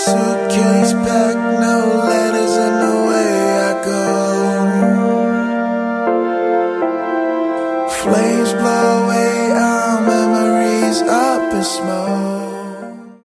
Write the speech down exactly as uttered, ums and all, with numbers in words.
Suitcase packed, no letters, and away I go. Flames blow away our memories up in smoke.